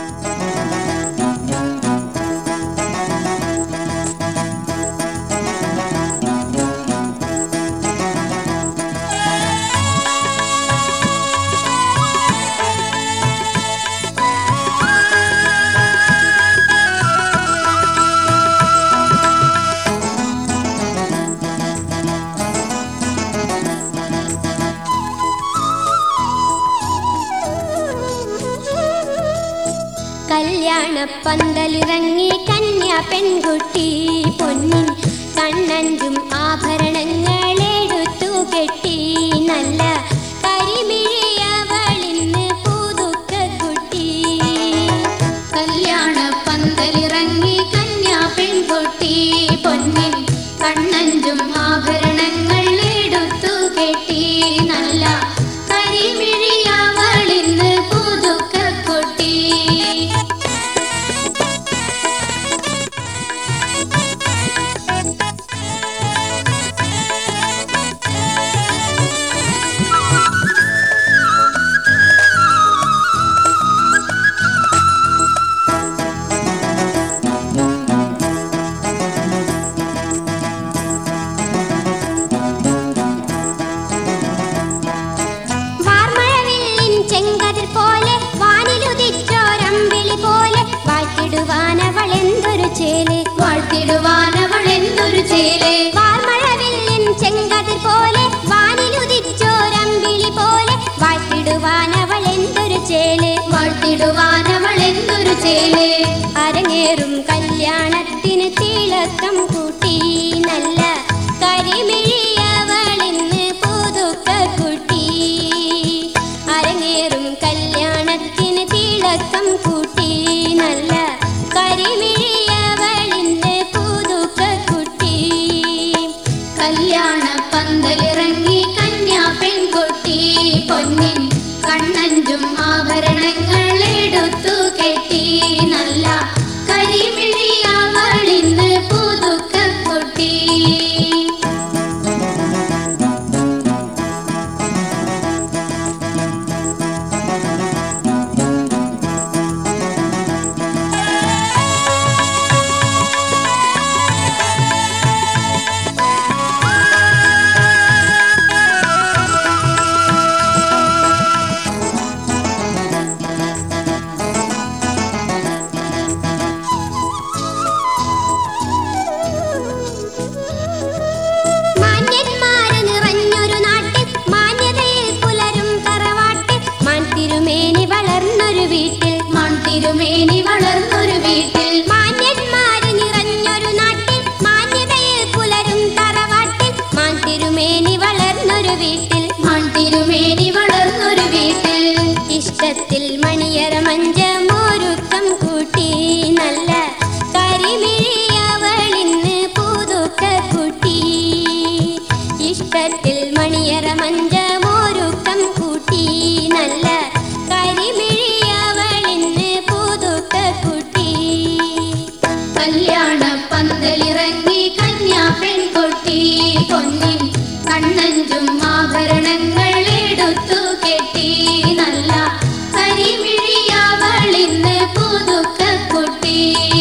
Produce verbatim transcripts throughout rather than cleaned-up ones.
കല്യാണപ്പന്തലിറങ്ങി കന്യാ പെൺകുട്ടി പൊന്നിൻ കണ്ണഞ്ചും ആഭരണങ്ങളെടുത്തു കെട്ടി നല്ല കരിമിഴിയവളിന്ന് പുതുക്കുട്ടി. കല്യാണപ്പന്തലിറങ്ങി കന്യാ പെൺകുട്ടി പൊന്നിൻ കണ്ണഞ്ചും ആഭരണങ്ങൾ എടുത്തു കെട്ടി നല്ല കരിമിഴിയവളിന്ന് പുതുക്കുട്ടി. വാഴ്ത്തിടുവാനവളെന്തൊരു ചേല് വാർമഴവില്ലിൻ ചെങ്കതിർ പോലെ വാനിലുദിച്ചോരമ്പിളി പോലെ വാഴ്ത്തിടുവാനവളെന്തൊരു ചേല് വാഴ്ത്തിടുവാനവളെന്തൊരു ചേല്. അരങ്ങേറും കല്യാണത്തിന് തിളക്കം കൂട്ടി നല്ല കരിമിഴിയവളിന്ന് പുതുക്കുട്ടി. അരങ്ങേറും കല്യാണത്തിന് തിളക്കം കൂട്ടി നല്ല കരിമിഴിയവളിന്ന് പുതുക്കുട്ടി. കല്യാണപ്പന്തലിറങ്ങി കന്യാ പെൺകുട്ടി പൊന്നിൻ കണ്ണഞ്ചും ആഭരണങ്ങൾ എടുത്തു കെട്ടി നല്ല കരിമിഴിയവളിന്ന് പുതുക്കുട്ടി. തിരുമേനി വളർന്നൊരു വീട്ടിൽ മാന്യന്മാര് നിറഞ്ഞൊരു നാട്ടിൽ മാന്യതയിൽ പുലരും തറവാട്ടിൽ മാൻ തിരുമേനി വളർന്നൊരു വീട്ടിൽ മാൻ തിരുമേനി വളർന്നൊരു വീട്ടിൽ ഇഷ്ടത്തിൽ മണിയറ മഞ്ചമൊരുക്കം കൂട്ടി നല്ല കരിമിഴിയവളിന്ന് പുതുക്കുട്ടി. ഇഷ്ടത്തിൽ മണിയറ മഞ്ചമൊരുക്കം കൂട്ടി നല്ല കരിമിഴിയവളിന്ന് പുതുക്കുട്ടി. കല്യാണപ്പന്തലിറങ്ങി കന്യാ പെൺകുട്ടി പൊന്നിൻ കണ്ണഞ്ചും ആഭരണങ്ങൾ എടുത്തു കെട്ടി നല്ല കരിമിഴിയവളിന്ന് പുതുക്കുട്ടി.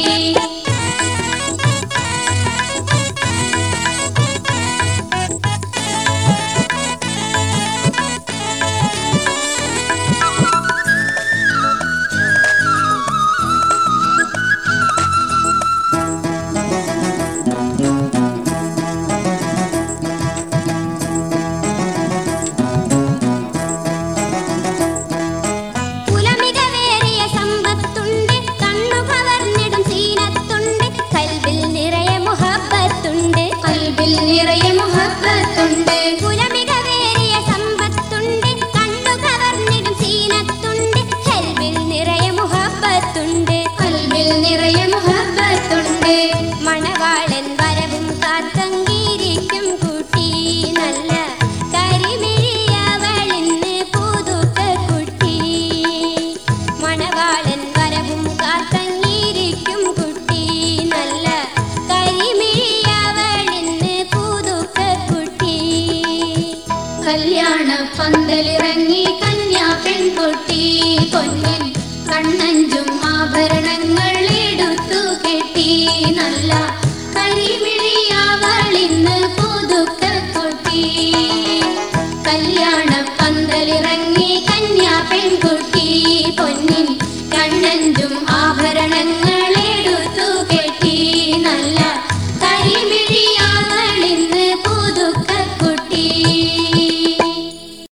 നിറയെ മുഹബ്ബത്തുണ്ട് പുലമികവേറിയ സമ്പത്തുണ്ട് കണ്ണു കവർന്നിടും സീനത്തുണ്ട് കൽബിൽ നിറയെ മുഹബ്ബത്തുണ്ട് കൽബിൽ നിറയെ മുഹബ്ബത്തുണ്ട്. മണവാളൻ വരവും കാത്തങ്കീരിക്കും കൂട്ടി നല്ല കരിമിഴിയവളിന്ന് പുതുക്കുട്ടി. മണവാളൻ വരവും കാത്തങ്കീരിക്കും കുട്ടി നല്ല കരിമിഴിയവളിന്ന് പുതുക്കുട്ടി. കല്യാണപ്പന്തലിറങ്ങി കന്യാ പെൺകുട്ടി പൊന്നിൻ കണ്ണഞ്ചും കന്യാ പെൺകുട്ടി